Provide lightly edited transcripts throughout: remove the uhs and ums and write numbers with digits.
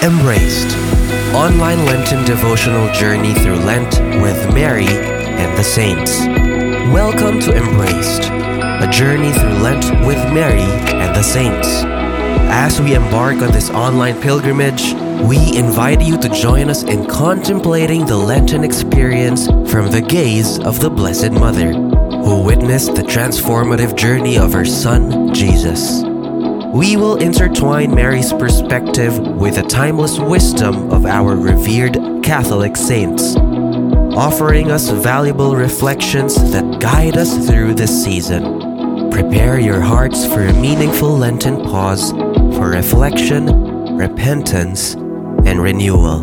Embraced, online Lenten devotional journey through Lent with Mary and the Saints. Welcome to Embraced, a journey through Lent with Mary and the Saints. As we embark on this online pilgrimage, we invite you to join us in contemplating the Lenten experience from the gaze of the Blessed Mother, who witnessed the transformative journey of her Son, Jesus. We will intertwine Mary's perspective with the timeless wisdom of our revered Catholic saints, offering us valuable reflections that guide us through this season. Prepare your hearts for a meaningful Lenten pause for reflection, repentance, and renewal.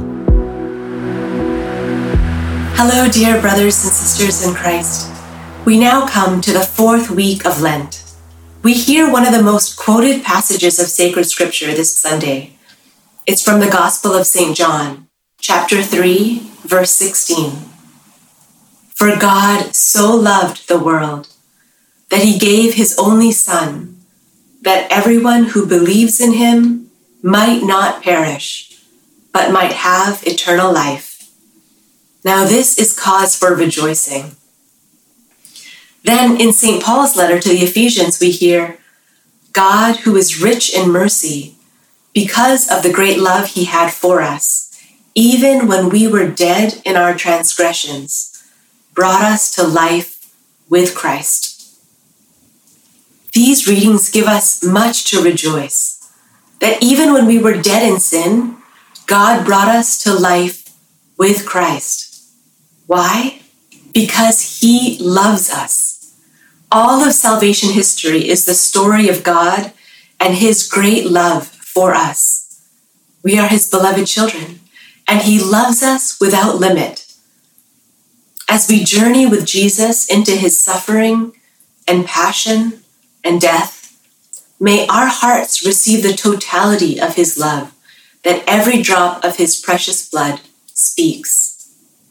Hello, dear brothers and sisters in Christ. We now come to the fourth week of Lent. We hear one of the most quoted passages of sacred scripture this Sunday. It's from the Gospel of St. John, chapter 3, verse 16. For God so loved the world that he gave his only Son, that everyone who believes in him might not perish, but might have eternal life. Now this is cause for rejoicing. Then in St. Paul's letter to the Ephesians, we hear, God, who is rich in mercy, because of the great love he had for us, even when we were dead in our transgressions, brought us to life with Christ. These readings give us much to rejoice, that even when we were dead in sin, God brought us to life with Christ. Why? Because he loves us. All of salvation history is the story of God and his great love for us. We are his beloved children, and he loves us without limit. As we journey with Jesus into his suffering and passion and death, may our hearts receive the totality of his love that every drop of his precious blood speaks.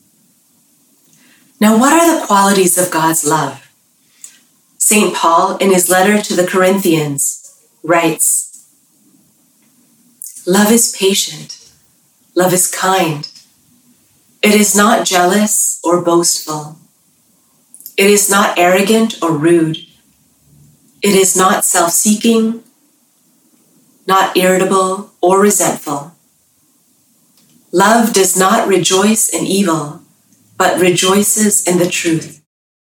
Now, what are the qualities of God's love? St. Paul, in his letter to the Corinthians, writes, Love is patient, love is kind. It is not jealous or boastful. It is not arrogant or rude. It is not self-seeking, not irritable or resentful. Love does not rejoice in evil, but rejoices in the truth.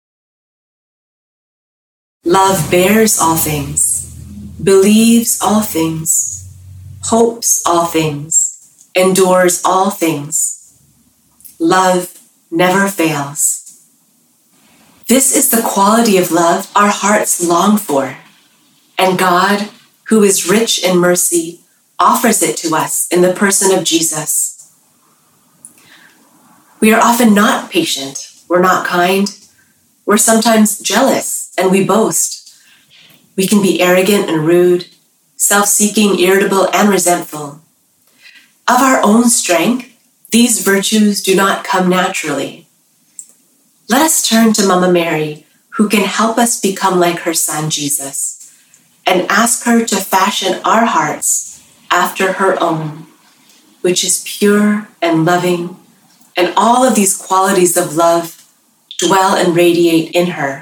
Love bears all things, believes all things, hopes all things, endures all things. Love never fails. This is the quality of love our hearts long for, and God, who is rich in mercy, offers it to us in the person of Jesus. We are often not patient, we're not kind, we're sometimes jealous, and we boast. We can be arrogant and rude, self-seeking, irritable, and resentful. Of our own strength, these virtues do not come naturally. Let us turn to Mama Mary, who can help us become like her Son, Jesus, and ask her to fashion our hearts after her own, which is pure and loving, and all of these qualities of love dwell and radiate in her.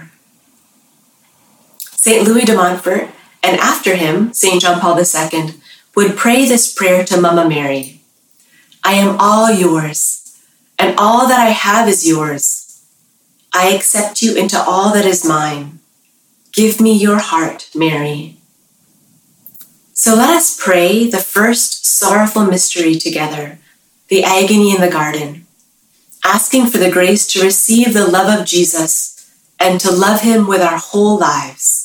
St. Louis de Montfort, and after him, St. John Paul II, would pray this prayer to Mama Mary. I am all yours, and all that I have is yours. I accept you into all that is mine. Give me your heart, Mary. So let us pray the first sorrowful mystery together, the agony in the garden, asking for the grace to receive the love of Jesus and to love him with our whole lives.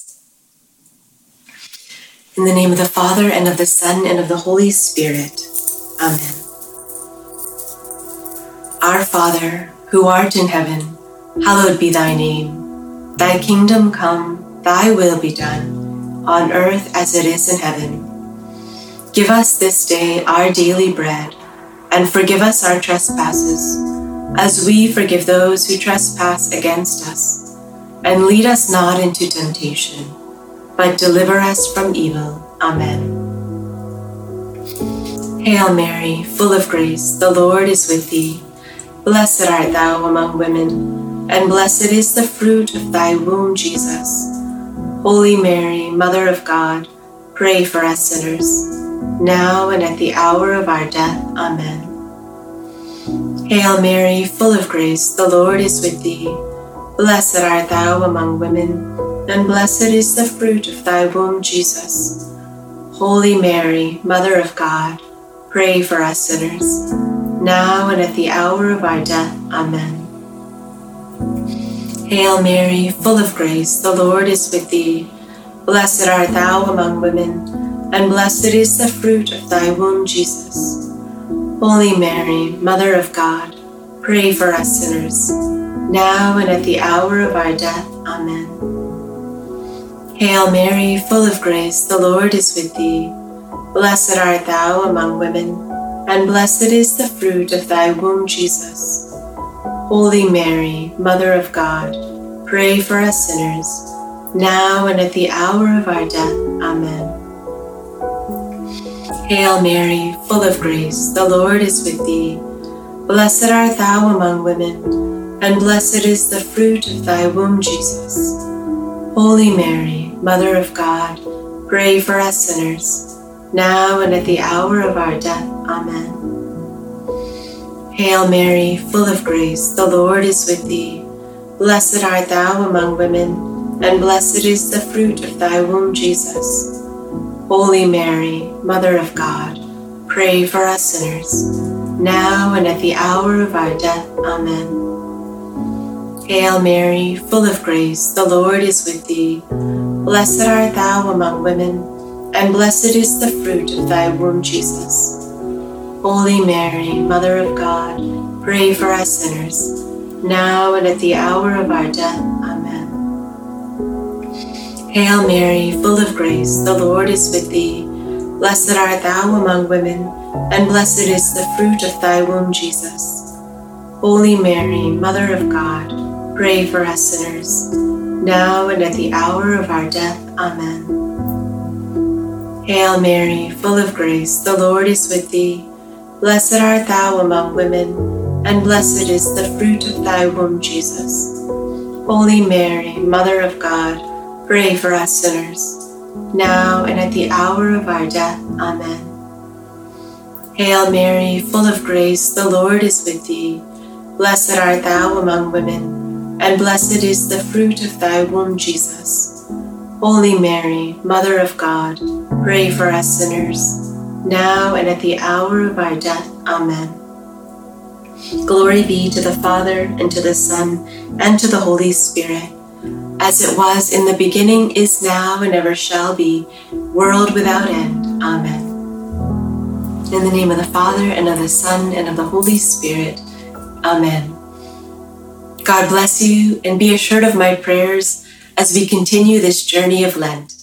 In the name of the Father, and of the Son, and of the Holy Spirit. Amen. Our Father, who art in heaven, hallowed be thy name. Thy kingdom come, thy will be done, on earth as it is in heaven. Give us this day our daily bread, and forgive us our trespasses, as we forgive those who trespass against us. And lead us not into temptation, but deliver us from evil. Amen. Hail Mary, full of grace, the Lord is with thee. Blessed art thou among women, and blessed is the fruit of thy womb, Jesus. Holy Mary, Mother of God, pray for us sinners, now and at the hour of our death. Amen. Hail Mary, full of grace, the Lord is with thee. Blessed art thou among women, and blessed is the fruit of thy womb, Jesus. Holy Mary, Mother of God, pray for us sinners, now and at the hour of our death. Amen. Hail Mary, full of grace, the Lord is with thee. Blessed art thou among women, and blessed is the fruit of thy womb, Jesus. Holy Mary, Mother of God, pray for us sinners, now and at the hour of our death. Amen. Hail Mary, full of grace, the Lord is with thee. Blessed art thou among women, and blessed is the fruit of thy womb, Jesus. Holy Mary, Mother of God, pray for us sinners, now and at the hour of our death. Amen. Hail Mary, full of grace, the Lord is with thee. Blessed art thou among women, and blessed is the fruit of thy womb, Jesus. Holy Mary, Mother of God, pray for us sinners, now and at the hour of our death. Amen. Hail Mary, full of grace, the Lord is with thee. Blessed art thou among women, and blessed is the fruit of thy womb, Jesus. Holy Mary, Mother of God, pray for us sinners, now and at the hour of our death. Amen. Hail Mary, full of grace, the Lord is with thee. Blessed art thou among women, and blessed is the fruit of thy womb, Jesus. Holy Mary, Mother of God, pray for us sinners, now and at the hour of our death. Amen. Hail Mary, full of grace, the Lord is with thee. Blessed art thou among women, and blessed is the fruit of thy womb, Jesus. Holy Mary, Mother of God, pray for us sinners, now and at the hour of our death. Amen. Hail Mary, full of grace, the Lord is with thee. Blessed art thou among women, and blessed is the fruit of thy womb, Jesus. Holy Mary, Mother of God, pray for us sinners, now and at the hour of our death. Amen. Hail Mary, full of grace, the Lord is with thee. Blessed art thou among women, and blessed is the fruit of thy womb, Jesus. Holy Mary, Mother of God, pray for us sinners, now and at the hour of our death. Amen. Glory be to the Father, and to the Son, and to the Holy Spirit, as it was in the beginning, is now, and ever shall be, world without end. Amen. In the name of the Father, and of the Son, and of the Holy Spirit. Amen. God bless you, and be assured of my prayers as we continue this journey of Lent.